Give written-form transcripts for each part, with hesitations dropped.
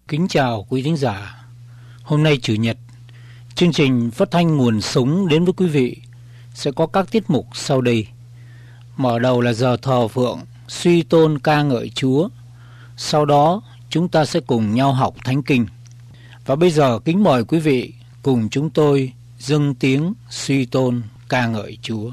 Kính chào quý thính giả. Hôm nay Chủ nhật, chương trình phát thanh Nguồn Sống đến với quý vị sẽ có các tiết mục sau đây. Mở đầu là giờ thờ phượng, suy tôn ca ngợi Chúa. Sau đó chúng ta sẽ cùng nhau học Thánh Kinh. Và bây giờ kính mời quý vị cùng chúng tôi dâng tiếng suy tôn ca ngợi Chúa.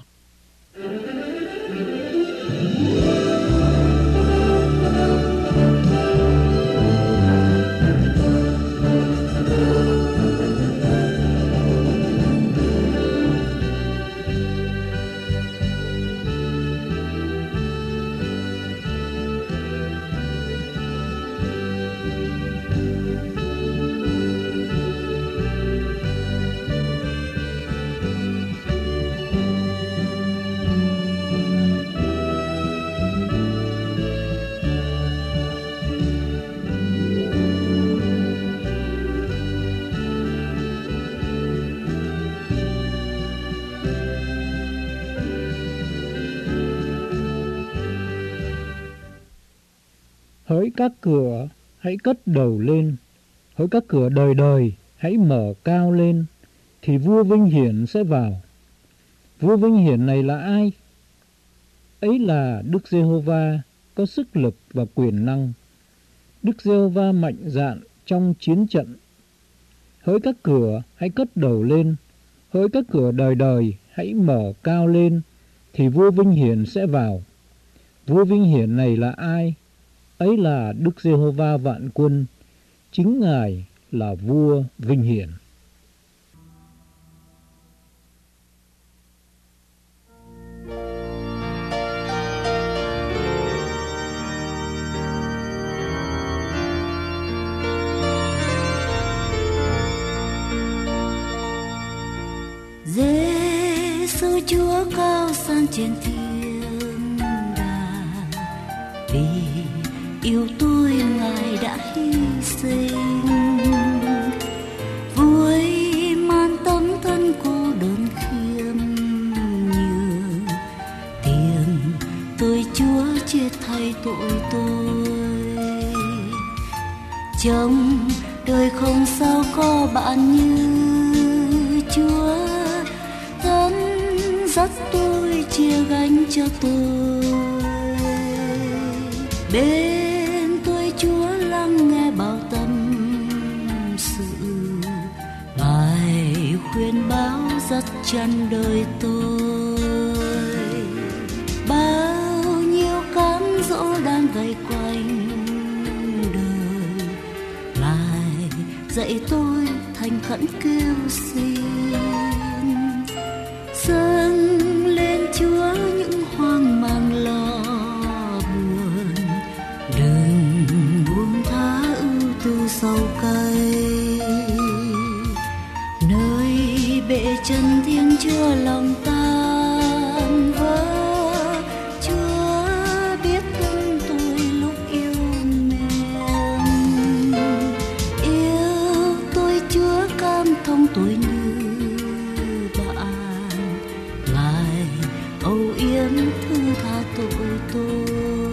Hỡi các cửa, hãy cất đầu lên. Hỡi các cửa đời đời, hãy mở cao lên, thì vua vinh hiển sẽ vào. Vua vinh hiển này là ai? Ấy là Đức Giê-hô-va, có sức lực và quyền năng. Đức Giê-hô-va mạnh dạn trong chiến trận. Hỡi các cửa, hãy cất đầu lên. Hỡi các cửa đời đời, hãy mở cao lên, thì vua vinh hiển sẽ vào. Vua vinh hiển này là ai? Ấy là Đức Giê-hô-va vạn quân, chính Ngài là vua vinh hiển. Giê-xu Chúa cao sang trên thiên đàng, vì yêu tôi Ngài đã hy sinh. Vui man tấm thân cô đơn khiêm nhường, tiền tôi Chúa chết thay tội tôi. Trong đời không sao có bạn như Chúa, dẫn dắt tôi, chia gánh cho tôi. Bên tôi Chúa lắng nghe bao tâm sự, bài khuyên báo dắt chân đời tôi. Bao nhiêu cám dỗ đang vây quanh đời, lại dạy tôi thành khẩn kêu xin. Dâng lên Chúa những hoang mang lo buồn, đừng buông thả ưu tư sầu cay. Nơi bệ chân thiêng chứa lòng tan vỡ, Chúa biết thương tôi lúc yêu mềm. Yêu tôi Chúa cam thông tôi như bạn, Ngài âu yếm thứ tha tội tôi.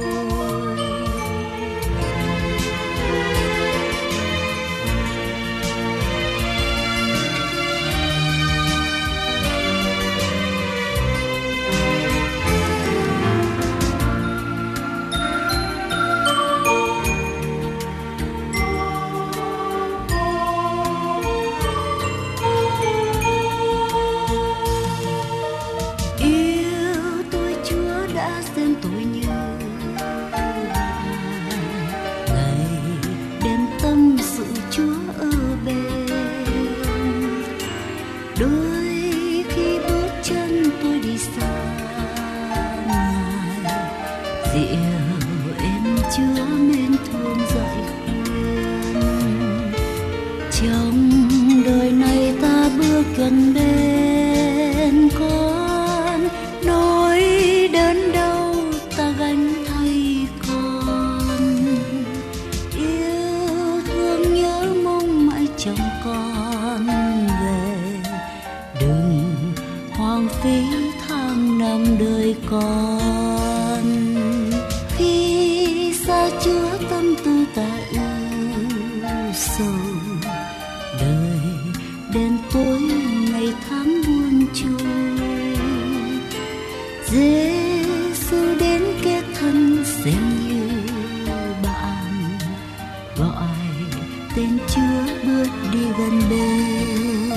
Gần bên con, nỗi đớn đau ta gánh thay con. Yêu thương nhớ mong mãi chồng con về, đừng hoang phí tháng năm đời con. Khi xa Chúa tâm tư ta ưu sầu. Đời đen tối ngày tháng buồn trôi, Giêsu đến kết thân xem như bạn, gọi tên Chúa bước đi gần bên.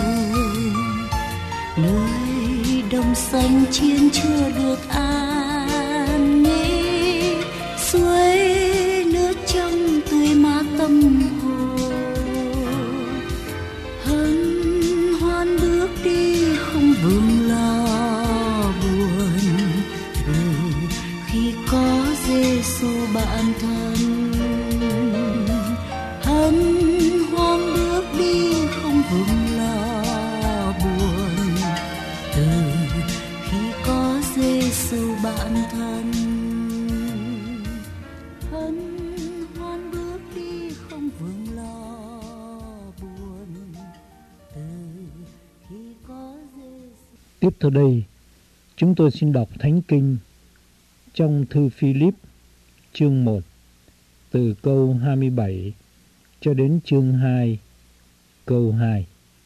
Nơi đồng xanh chiến chưa được an nghỉ, suối nước trong tươi mát tâm hồn. Hân hoan bước đi không vương lo buồn, vì khi có Giêsu bạn thân. Hân hoan bước đi không vương lo buồn, từ khi có Giêsu bạn thân. Hân hoan bước đi không vương lo buồn, từ khi có Giêsu. Tiếp theo đây, chúng tôi xin đọc Thánh Kinh trong thư Philip chương 1 từ câu 27 cho đến chương 2 câu 2.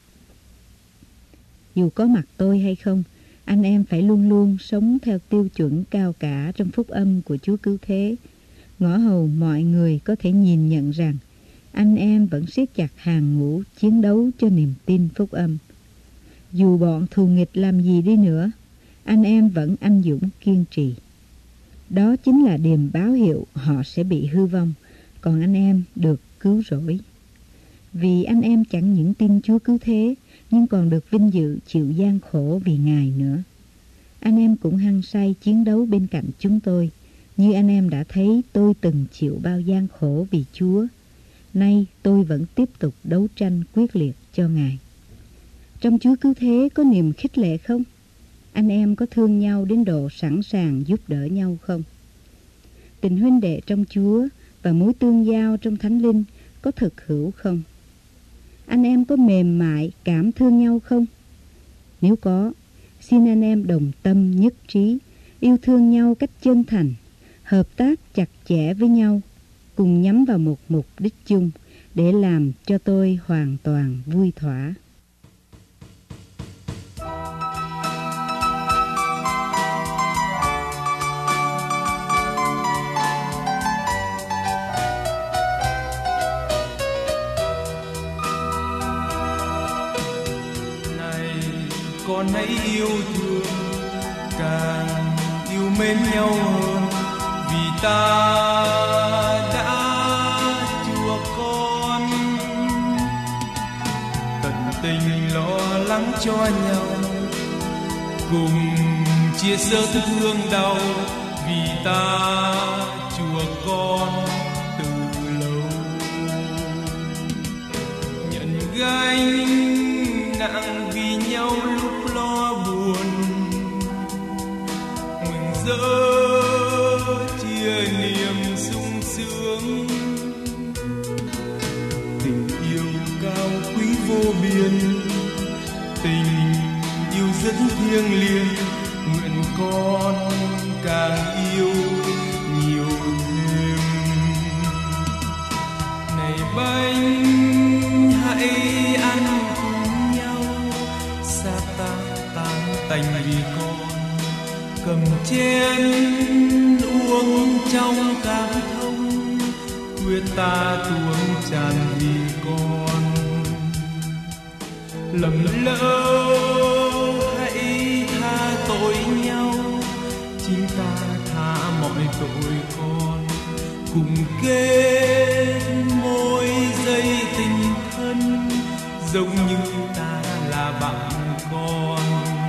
Dù có mặt tôi hay không, anh em phải luôn luôn sống theo tiêu chuẩn cao cả trong phúc âm của Chúa Cứu Thế, ngõ hầu mọi người có thể nhìn nhận rằng anh em vẫn siết chặt hàng ngũ chiến đấu cho niềm tin phúc âm. Dù bọn thù nghịch làm gì đi nữa, anh em vẫn anh dũng kiên trì. Đó chính là điềm báo hiệu họ sẽ bị hư vong, còn anh em được cứu rỗi. Vì anh em chẳng những tin Chúa Cứu Thế, nhưng còn được vinh dự chịu gian khổ vì Ngài nữa. Anh em cũng hăng say chiến đấu bên cạnh chúng tôi, như anh em đã thấy tôi từng chịu bao gian khổ vì Chúa. Nay tôi vẫn tiếp tục đấu tranh quyết liệt cho Ngài. Trong Chúa Cứu Thế có niềm khích lệ không? Anh em có thương nhau đến độ sẵn sàng giúp đỡ nhau không? Tình huynh đệ trong Chúa và mối tương giao trong Thánh Linh có thực hữu không? Anh em có mềm mại cảm thương nhau không? Nếu có, xin anh em đồng tâm nhất trí, yêu thương nhau cách chân thành, hợp tác chặt chẽ với nhau, cùng nhắm vào một mục đích chung để làm cho tôi hoàn toàn vui thỏa. Con hãy yêu thương, càng yêu mến nhau hơn, vì ta đã chúa con. Tận tình lo lắng cho nhau, cùng chia sẻ thương đau, vì ta chúa con từ lâu. Nhận gánh nặng vì nhau lúc lo buồn, mừng rỡ chia niềm sung sướng. Tình yêu cao quý vô biên, tình yêu rất thiêng liêng, nguyện con càng yêu nhiều thêm. Này bánh hãy ăn cùng nhau, xác ta tan tành vì con. Cầm chén uống trong cảm thông, quyết ta tuôn tràn vì con. Lầm lỡ hãy tha tội nhau, chính ta tha mọi tội con. Cùng kết môi dây tình thân, giống như ta là bạn con.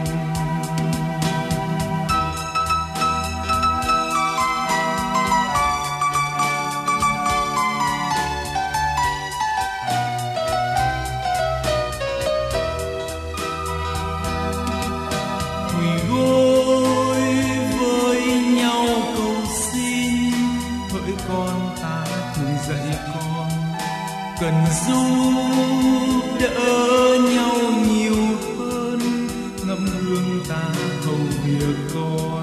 Cần giúp đỡ nhau nhiều hơn, ngâm hương ta hầu việc con.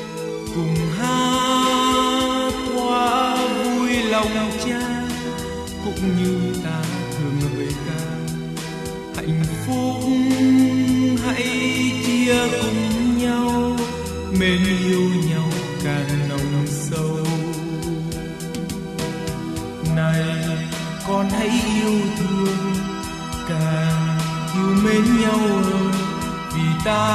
Cùng hát hoa vui lòng cha, cũng như ta thường ngợi ca. Hạnh phúc hãy chia cùng nhau, mến yêu nhau càng nồng sâu. Này con hãy yêu thương, càng yêu mến nhau hơn, vì ta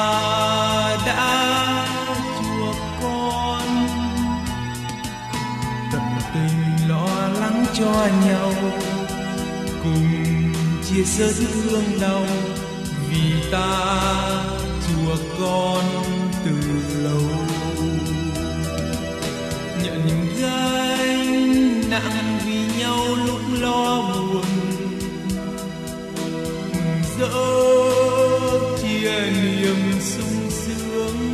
đã chuộc con. Tận tình lo lắng cho nhau, cùng chia sẻ thương đau, vì ta chuộc con từ lâu. Nhận gánh nặng vì nhau lúc lo buồn, mừng rỡ chia niềm sung sướng.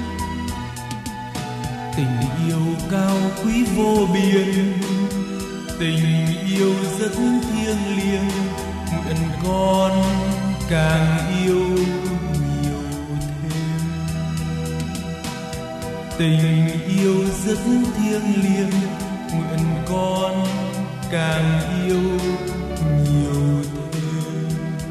Tình yêu cao quý vô biên, tình yêu rất thiêng liêng, nguyện con càng yêu nhiều thêm. Tình yêu rất thiêng liêng, nguyện con càng yêu nhiều thêm.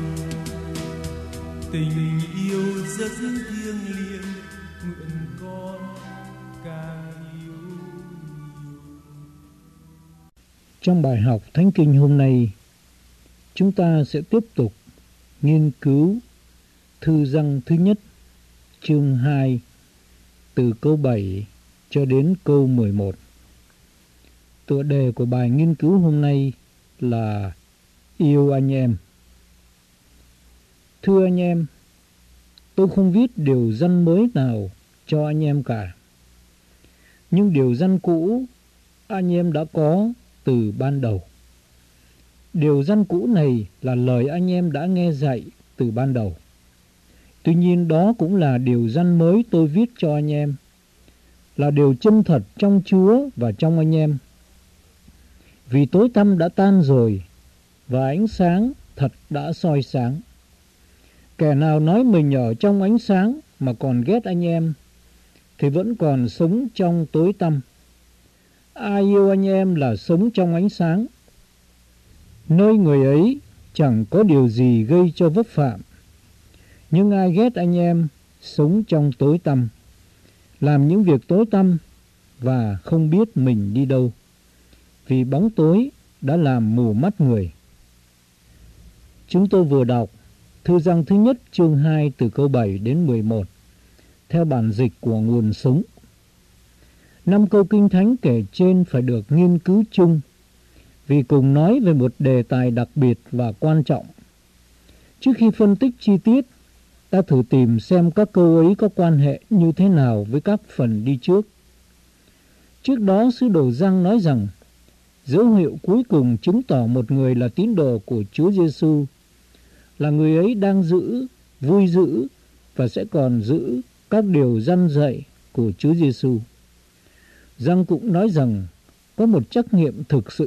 Tình yêu rất thiêng liêng, nguyện con càng yêu nhiều. Trong bài học Thánh Kinh hôm nay, chúng ta sẽ tiếp tục nghiên cứu thư Giăng thứ nhất, chương 2, từ câu 7 cho đến câu 11. Tựa đề của bài nghiên cứu hôm nay là Yêu anh em. Thưa anh em, tôi không viết điều răn mới nào cho anh em cả. Nhưng điều răn cũ anh em đã có từ ban đầu. Điều răn cũ này là lời anh em đã nghe dạy từ ban đầu. Tuy nhiên đó cũng là điều răn mới tôi viết cho anh em, là điều chân thật trong Chúa và trong anh em. Vì tối tăm đã tan rồi và ánh sáng thật đã soi sáng. Kẻ nào nói mình ở trong ánh sáng mà còn ghét anh em thì vẫn còn sống trong tối tăm. Ai yêu anh em là sống trong ánh sáng, nơi người ấy chẳng có điều gì gây cho vấp phạm. Nhưng ai ghét anh em sống trong tối tăm, làm những việc tối tăm và không biết mình đi đâu, vì bóng tối đã làm mù mắt người. Chúng tôi vừa đọc thư Giăng thứ nhất chương 2 từ câu 7 đến 11 theo bản dịch của Nguồn Sống. 5 câu Kinh Thánh kể trên phải được nghiên cứu chung vì cùng nói về một đề tài đặc biệt và quan trọng. Trước khi phân tích chi tiết, ta thử tìm xem các câu ấy có quan hệ như thế nào với các phần đi trước. Trước đó, sứ đồ Giăng nói rằng dấu hiệu cuối cùng chứng tỏ một người là tín đồ của Chúa Giêsu là người ấy đang giữ, vui giữ và sẽ còn giữ các điều răn dạy của Chúa Giêsu. Giăng cũng nói rằng có một trắc nghiệm thực sự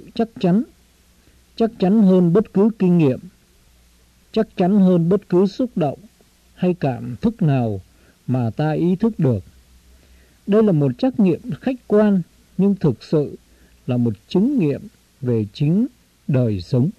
chắc chắn hơn bất cứ kinh nghiệm, chắc chắn hơn bất cứ xúc động hay cảm thức nào mà ta ý thức được. Đây là một trắc nghiệm khách quan nhưng thực sự là một chứng nghiệm về chính đời sống.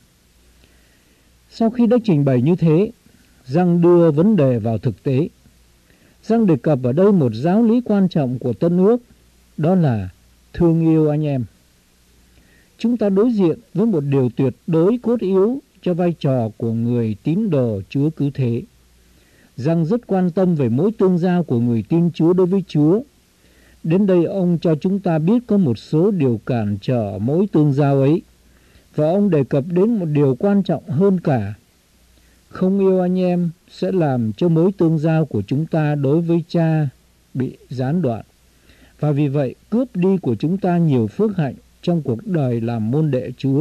Sau khi đã trình bày như thế, Giăng đưa vấn đề vào thực tế. Giăng đề cập ở đây một giáo lý quan trọng của Tân Ước, đó là thương yêu anh em. Chúng ta đối diện với một điều tuyệt đối cốt yếu cho vai trò của người tín đồ Chúa Cứu Thế. Giăng rất quan tâm về mối tương giao của người tin Chúa đối với Chúa. Đến đây ông cho chúng ta biết có một số điều cản trở mối tương giao ấy. Và ông đề cập đến một điều quan trọng hơn cả. Không yêu anh em sẽ làm cho mối tương giao của chúng ta đối với Cha bị gián đoạn. Và vì vậy cướp đi của chúng ta nhiều phước hạnh trong cuộc đời làm môn đệ Chúa.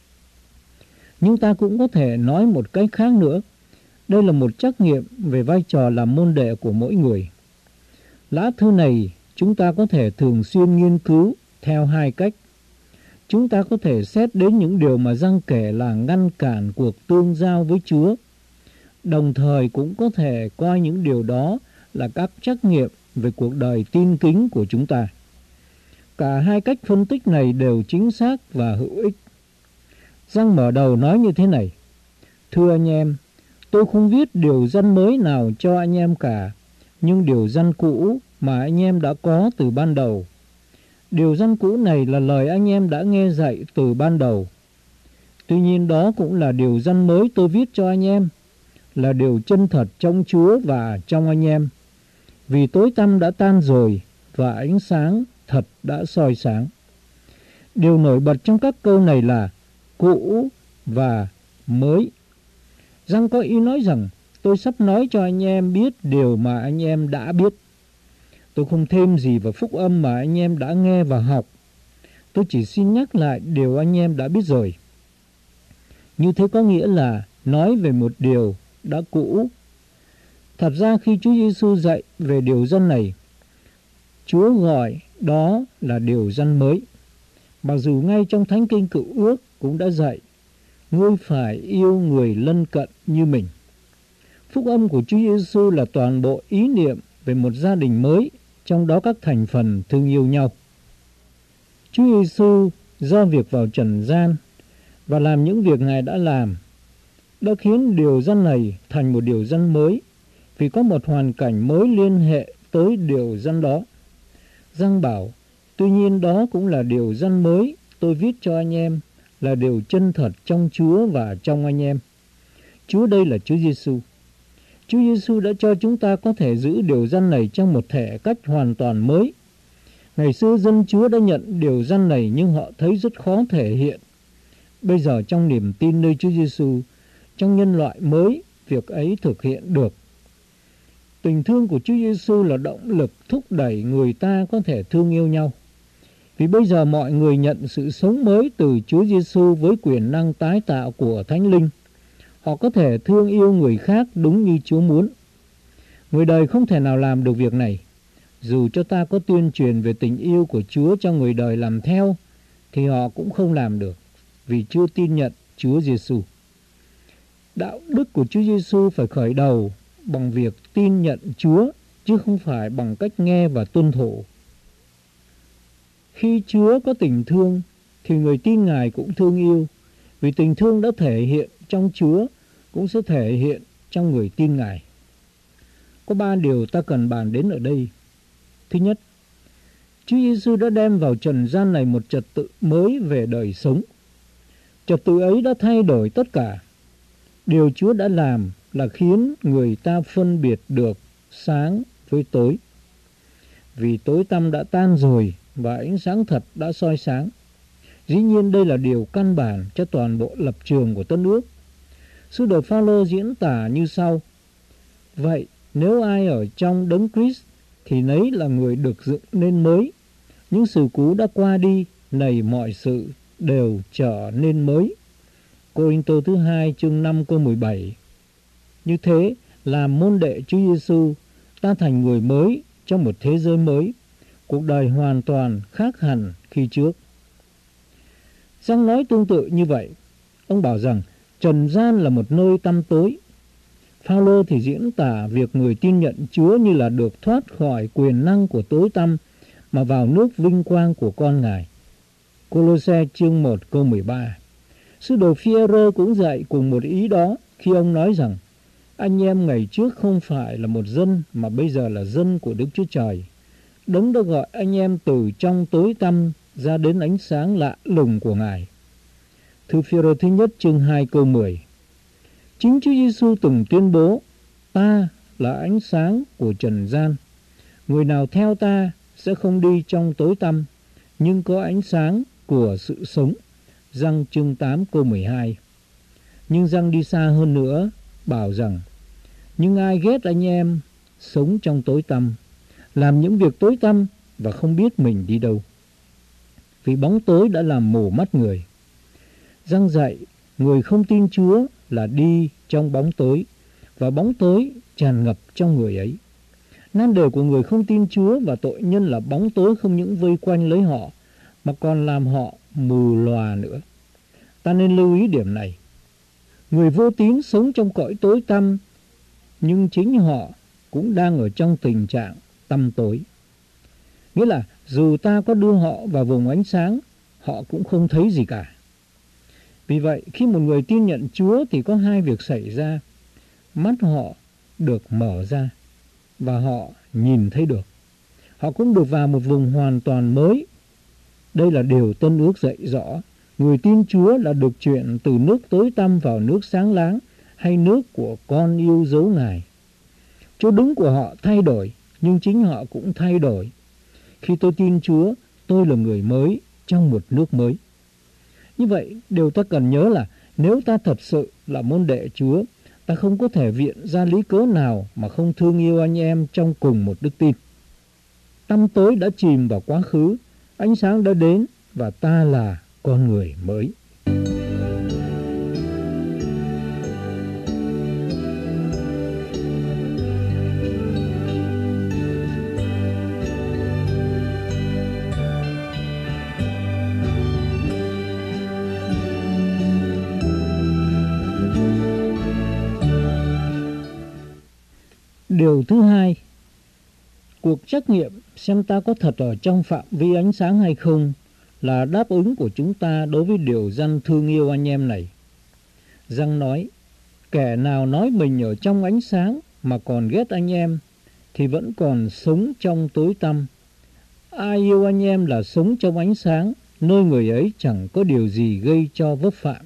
Nhưng ta cũng có thể nói một cách khác nữa. Đây là một trắc nghiệm về vai trò làm môn đệ của mỗi người. Lá thư này chúng ta có thể thường xuyên nghiên cứu theo hai cách. Chúng ta có thể xét đến những điều mà Giăng kể là ngăn cản cuộc tương giao với Chúa. Đồng thời cũng có thể coi những điều đó là các trắc nghiệm về cuộc đời tin kính của chúng ta. Cả hai cách phân tích này đều chính xác và hữu ích. Giăng mở đầu nói như thế này: Thưa anh em, tôi không viết điều răn mới nào cho anh em cả, nhưng điều răn cũ mà anh em đã có từ ban đầu. Điều răn cũ này là lời anh em đã nghe dạy từ ban đầu. Tuy nhiên đó cũng là điều răn mới tôi viết cho anh em, là điều chân thật trong Chúa và trong anh em. Vì tối tăm đã tan rồi và ánh sáng thật đã soi sáng. Điều nổi bật trong các câu này là cũ và mới. Giăng có ý nói rằng tôi sắp nói cho anh em biết điều mà anh em đã biết. Tôi không thêm gì vào phúc âm mà anh em đã nghe và học. Tôi chỉ xin nhắc lại điều anh em đã biết rồi. Như thế có nghĩa là nói về một điều đã cũ. Thật ra khi Chúa Giêsu dạy về điều răn này, Chúa gọi đó là điều răn mới. Mặc dù ngay trong Thánh Kinh Cựu Ước cũng đã dạy, ngươi phải yêu người lân cận như mình. Phúc âm của Chúa Giêsu là toàn bộ ý niệm về một gia đình mới, trong đó các thành phần thương yêu nhau. Chúa Giêsu do việc vào trần gian và làm những việc Ngài đã làm, đã khiến điều răn này thành một điều răn mới, vì có một hoàn cảnh mới liên hệ tới điều răn đó. Giăng bảo, tuy nhiên đó cũng là điều răn mới tôi viết cho anh em, là điều chân thật trong Chúa và trong anh em. Chúa đây là Chúa Giêsu. Chúa Giêsu đã cho chúng ta có thể giữ điều răn này trong một thể cách hoàn toàn mới. Ngày xưa dân Chúa đã nhận điều răn này nhưng họ thấy rất khó thể hiện. Bây giờ trong niềm tin nơi Chúa Giêsu, trong nhân loại mới, việc ấy thực hiện được. Tình thương của Chúa Giêsu là động lực thúc đẩy người ta có thể thương yêu nhau. Vì bây giờ mọi người nhận sự sống mới từ Chúa Giêsu với quyền năng tái tạo của Thánh Linh. Họ có thể thương yêu người khác đúng như Chúa muốn. Người đời không thể nào làm được việc này. Dù cho ta có tuyên truyền về tình yêu của Chúa cho người đời làm theo, thì họ cũng không làm được, vì chưa tin nhận Chúa Giêsu. Đạo đức của Chúa Giêsu phải khởi đầu bằng việc tin nhận Chúa, chứ không phải bằng cách nghe và tuân thủ. Khi Chúa có tình thương, thì người tin Ngài cũng thương yêu, vì tình thương đã thể hiện trong Chúa, cũng sẽ thể hiện trong người tin Ngài. Có 3 điều ta cần bàn đến ở đây. Thứ nhất, Chúa Giêsu đã đem vào trần gian này một trật tự mới về đời sống. Trật tự ấy đã thay đổi tất cả. Điều Chúa đã làm là khiến người ta phân biệt được sáng với tối. Vì tối tăm đã tan rồi và ánh sáng thật đã soi sáng. Dĩ nhiên đây là điều căn bản cho toàn bộ lập trường của Tân Ước. Sứ đồ Phao-lô diễn tả như sau: Vậy nếu ai ở trong Đấng Christ thì nấy là người được dựng nên mới. Những sự cũ đã qua đi, này mọi sự đều trở nên mới. Cô-rinh-tô thứ 2 chương 5 câu 17. Như thế, làm môn đệ Chúa Giêsu, ta thành người mới trong một thế giới mới, cuộc đời hoàn toàn khác hẳn khi trước. Giăng nói tương tự như vậy. Ông bảo rằng trần gian là một nơi tăm tối. Phao-lô thì diễn tả việc người tin nhận Chúa như là được thoát khỏi quyền năng của tối tăm mà vào nước vinh quang của con Ngài. Cô-lô-se chương 1 câu 13. Sứ đồ Phi-e-rơ cũng dạy cùng một ý đó khi ông nói rằng anh em ngày trước không phải là một dân mà bây giờ là dân của Đức Chúa Trời. Đấng đã gọi anh em từ trong tối tăm ra đến ánh sáng lạ lùng của Ngài. Thư Phi-e-rơ thứ nhất chương 2 câu 10. Chính Chúa Giêsu từng tuyên bố, ta là ánh sáng của trần gian. Người nào theo ta sẽ không đi trong tối tăm, nhưng có ánh sáng của sự sống. Giăng chương 8 câu 12. Nhưng Giăng đi xa hơn nữa, bảo rằng, nhưng ai ghét anh em sống trong tối tăm, làm những việc tối tăm và không biết mình đi đâu. Vì bóng tối đã làm mù mắt người. Giăng dạy, người không tin Chúa là đi trong bóng tối, và bóng tối tràn ngập trong người ấy. Nan đề của người không tin Chúa và tội nhân là bóng tối không những vây quanh lấy họ, mà còn làm họ mù lòa nữa. Ta nên lưu ý điểm này. Người vô tín sống trong cõi tối tăm, nhưng chính họ cũng đang ở trong tình trạng tăm tối. Nghĩa là dù ta có đưa họ vào vùng ánh sáng, họ cũng không thấy gì cả. Vì vậy, khi một người tin nhận Chúa thì có hai việc xảy ra. Mắt họ được mở ra và họ nhìn thấy được. Họ cũng được vào một vùng hoàn toàn mới. Đây là điều Tân Ước dạy rõ. Người tin Chúa là được chuyển từ nước tối tăm vào nước sáng láng, hay nước của con yêu dấu Ngài. Chỗ đứng của họ thay đổi, nhưng chính họ cũng thay đổi. Khi tôi tin Chúa, tôi là người mới trong một nước mới. Như vậy, điều ta cần nhớ là nếu ta thật sự là môn đệ Chúa, ta không có thể viện ra lý cớ nào mà không thương yêu anh em trong cùng một đức tin. Tăm tối đã chìm vào quá khứ, ánh sáng đã đến và ta là con người mới. Điều thứ hai, cuộc trắc nghiệm xem ta có thật ở trong phạm vi ánh sáng hay không là đáp ứng của chúng ta đối với điều răn thương yêu anh em này. Răng nói, kẻ nào nói mình ở trong ánh sáng mà còn ghét anh em thì vẫn còn sống trong tối tăm. Ai yêu anh em là sống trong ánh sáng, nơi người ấy chẳng có điều gì gây cho vấp phạm.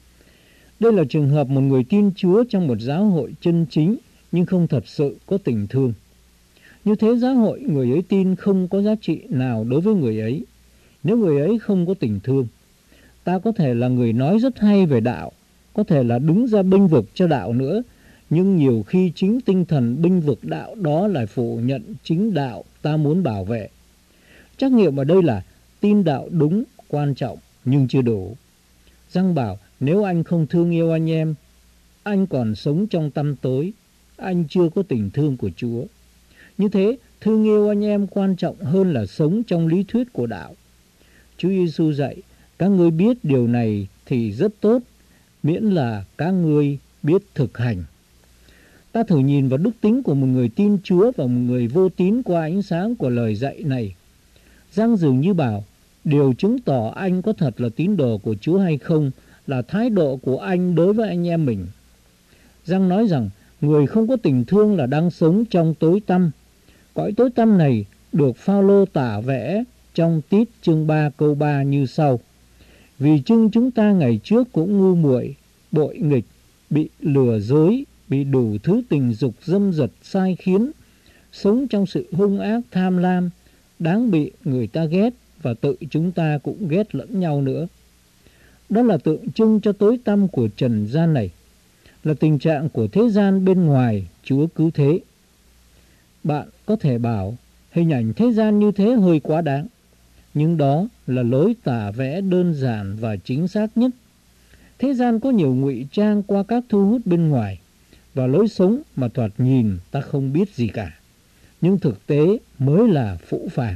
Đây là trường hợp một người tin Chúa trong một giáo hội chân chính nhưng không thật sự có tình thương. Như thế giáo hội người ấy tin không có giá trị nào đối với người ấy, nếu người ấy không có tình thương. Ta có thể là người nói rất hay về đạo, có thể là đứng ra bênh vực cho đạo nữa, nhưng nhiều khi chính tinh thần bênh vực đạo đó lại phủ nhận chính đạo ta muốn bảo vệ. Trắc nghiệm ở đây là tin đạo đúng, quan trọng, nhưng chưa đủ. Răng bảo nếu anh không thương yêu anh em, anh còn sống trong tăm tối, anh chưa có tình thương của Chúa. Như thế, thương yêu anh em quan trọng hơn là sống trong lý thuyết của đạo. Chúa Giêsu dạy, các ngươi biết điều này thì rất tốt, miễn là các ngươi biết thực hành. Ta thử nhìn vào đức tính của một người tin Chúa và một người vô tín qua ánh sáng của lời dạy này. Giăng dường như bảo, điều chứng tỏ anh có thật là tín đồ của Chúa hay không là thái độ của anh đối với anh em mình. Giăng nói rằng, người không có tình thương là đang sống trong tối tăm. Cõi tối tăm này được Phao-lô tả vẽ trong Tít chương 3 câu 3 như sau. Vì chưng chúng ta ngày trước cũng ngu muội, bội nghịch, bị lừa dối, bị đủ thứ tình dục dâm dật sai khiến, sống trong sự hung ác tham lam, đáng bị người ta ghét và tự chúng ta cũng ghét lẫn nhau nữa. Đó là tượng trưng cho tối tăm của trần gian này, là tình trạng của thế gian bên ngoài Chúa cứu thế. Bạn có thể bảo hình ảnh thế gian như thế hơi quá đáng, nhưng đó là lối tả vẽ đơn giản và chính xác nhất. Thế gian có nhiều ngụy trang qua các thu hút bên ngoài và lối sống mà thoạt nhìn ta không biết gì cả, nhưng thực tế mới là phũ phàng.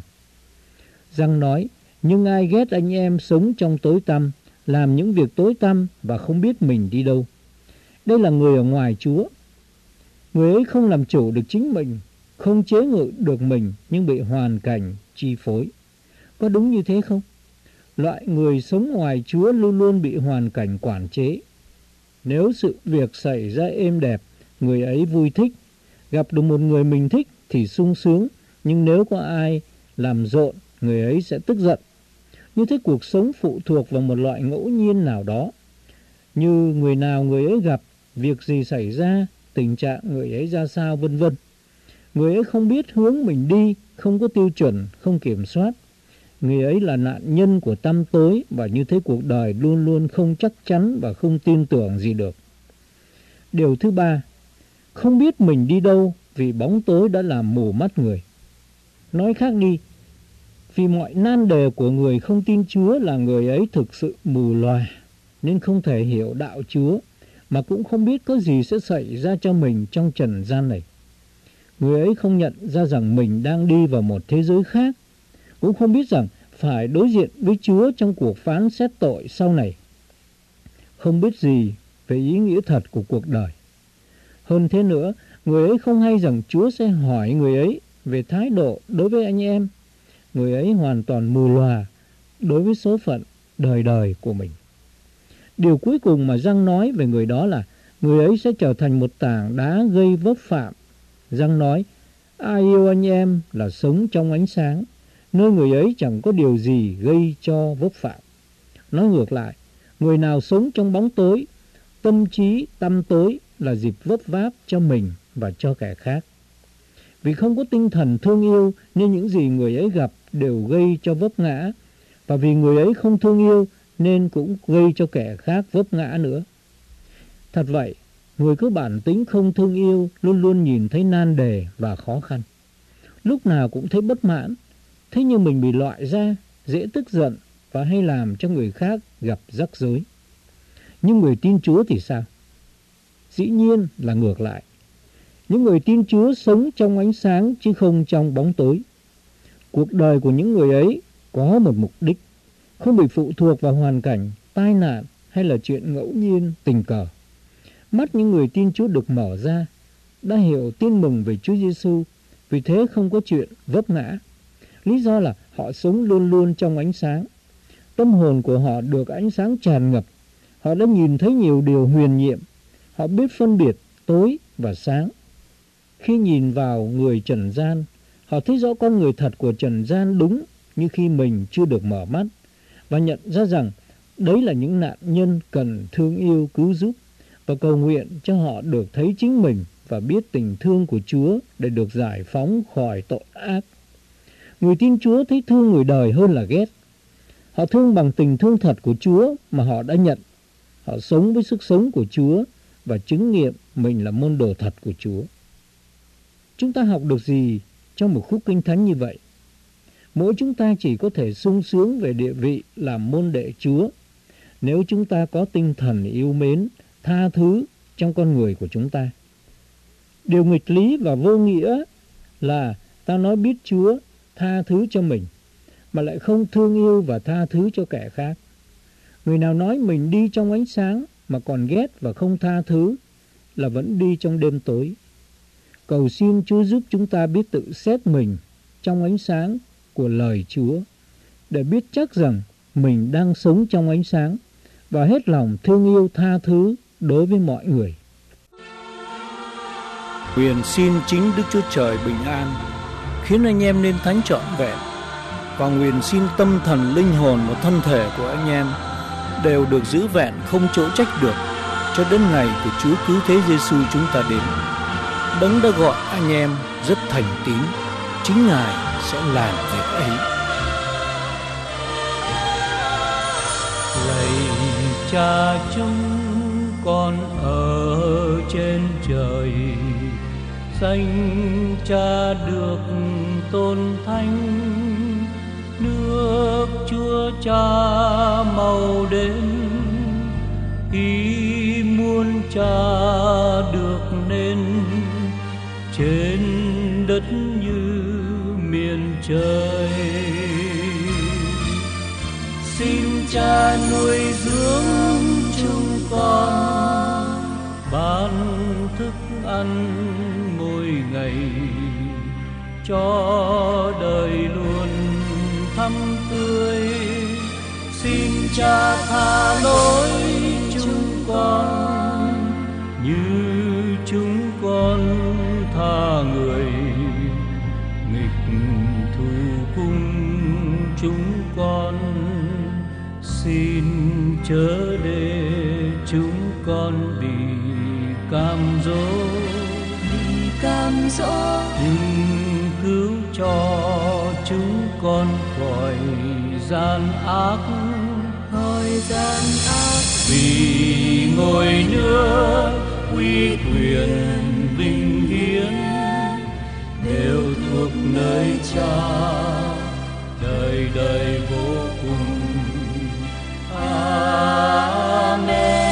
Giăng nói, nhưng ai ghét anh em sống trong tối tăm, làm những việc tối tăm và không biết mình đi đâu. Đây là người ở ngoài Chúa. Người ấy không làm chủ được chính mình, không chế ngự được mình nhưng bị hoàn cảnh chi phối. Có đúng như thế không? Loại người sống ngoài Chúa luôn luôn bị hoàn cảnh quản chế. Nếu sự việc xảy ra êm đẹp, người ấy vui thích. Gặp được một người mình thích thì sung sướng, nhưng nếu có ai làm rộn, người ấy sẽ tức giận. Như thế cuộc sống phụ thuộc vào một loại ngẫu nhiên nào đó. Như người nào người ấy gặp, việc gì xảy ra, tình trạng người ấy ra sao, vân vân. Người ấy không biết hướng mình đi, không có tiêu chuẩn, không kiểm soát. Người ấy là nạn nhân của tăm tối và như thế cuộc đời luôn luôn không chắc chắn và không tin tưởng gì được. Điều thứ ba, không biết mình đi đâu vì bóng tối đã làm mù mắt người. Nói khác đi, vì mọi nan đề của người không tin Chúa là người ấy thực sự mù lòa, nên không thể hiểu đạo Chúa, mà cũng không biết có gì sẽ xảy ra cho mình trong trần gian này. Người ấy không nhận ra rằng mình đang đi vào một thế giới khác, cũng không biết rằng phải đối diện với Chúa trong cuộc phán xét tội sau này. Không biết gì về ý nghĩa thật của cuộc đời. Hơn thế nữa, người ấy không hay rằng Chúa sẽ hỏi người ấy về thái độ đối với anh em. Người ấy hoàn toàn mù lòa đối với số phận đời đời của mình. Điều cuối cùng mà Giăng nói về người đó là người ấy sẽ trở thành một tảng đá gây vấp phạm. Giăng nói, ai yêu anh em là sống trong ánh sáng, nơi người ấy chẳng có điều gì gây cho vấp phạm. Nói ngược lại, người nào sống trong bóng tối, tâm trí tăm tối là dịp vấp váp cho mình và cho kẻ khác. Vì không có tinh thần thương yêu nên những gì người ấy gặp đều gây cho vấp ngã, và vì người ấy không thương yêu nên cũng gây cho kẻ khác vấp ngã nữa. Thật vậy, người có bản tính không thương yêu luôn luôn nhìn thấy nan đề và khó khăn. Lúc nào cũng thấy bất mãn, thấy như mình bị loại ra, dễ tức giận và hay làm cho người khác gặp rắc rối. Nhưng người tin Chúa thì sao? Dĩ nhiên là ngược lại. Những người tin Chúa sống trong ánh sáng chứ không trong bóng tối. Cuộc đời của những người ấy có một mục đích, không bị phụ thuộc vào hoàn cảnh, tai nạn hay là chuyện ngẫu nhiên, tình cờ. Mắt những người tin Chúa được mở ra, đã hiểu tin mừng về Chúa Giêsu, vì thế không có chuyện vấp ngã. Lý do là họ sống luôn luôn trong ánh sáng. Tâm hồn của họ được ánh sáng tràn ngập. Họ đã nhìn thấy nhiều điều huyền nhiệm. Họ biết phân biệt tối và sáng. Khi nhìn vào người trần gian, họ thấy rõ con người thật của trần gian đúng như khi mình chưa được mở mắt, và nhận ra rằng đấy là những nạn nhân cần thương yêu cứu giúp, và cầu nguyện cho họ được thấy chính mình và biết tình thương của Chúa để được giải phóng khỏi tội ác. Người tin Chúa thấy thương người đời hơn là ghét. Họ thương bằng tình thương thật của Chúa mà họ đã nhận. Họ sống với sức sống của Chúa và chứng nghiệm mình là môn đồ thật của Chúa. Chúng ta học được gì trong một khúc kinh thánh như vậy? Mỗi chúng ta chỉ có thể sung sướng về địa vị làm môn đệ Chúa nếu chúng ta có tinh thần yêu mến, tha thứ trong con người của chúng ta. Điều nghịch lý và vô nghĩa là ta nói biết Chúa, tha thứ cho mình, mà lại không thương yêu và tha thứ cho kẻ khác. Người nào nói mình đi trong ánh sáng mà còn ghét và không tha thứ là vẫn đi trong đêm tối. Cầu xin Chúa giúp chúng ta biết tự xét mình trong ánh sáng của lời Chúa, để biết chắc rằng mình đang sống trong ánh sáng và hết lòng thương yêu tha thứ đối với mọi người. Nguyện xin chính Đức Chúa Trời bình an, khiến anh em nên thánh trọn vẹn, và nguyện xin tâm thần, linh hồn và thân thể của anh em đều được giữ vẹn không chỗ trách được, cho đến ngày của Chúa Cứu Thế Giêsu chúng ta đến. Đấng đã gọi anh em rất thành tín, chính Ngài sẽ làm việc ấy. Lạy Cha chúng con ở trên trời, danh Cha được tôn thánh, nước Chúa Cha mau đến, ý muốn Cha được nên trên đất như miền trời. Xin Cha nuôi dưỡng chúng con, ban thức ăn mỗi ngày, cho đời luôn thắm tươi. Xin Cha tha lỗi chúng con như chúng con tha người nghịch thù cùng chúng con. Xin chớ để chúng con bị cám dỗ, nhưng cứu cho chúng con khỏi gian ác. Vì ngôi nước, uy quyền, vinh hiển đều thuộc nơi Cha, đời đời vô cùng. Amen.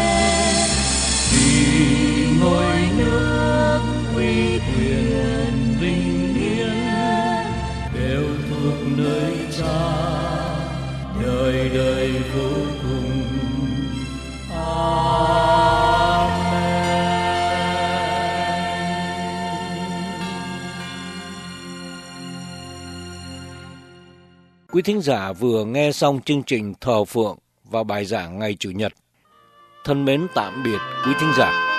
Vì ngôi nước, uy quyền, vinh hiển đều thuộc nơi Cha, đời đời vô cùng. Quý thính giả vừa nghe xong chương trình thờ phượng và bài giảng ngày Chủ nhật thân mến tạm biệt quý thính giả.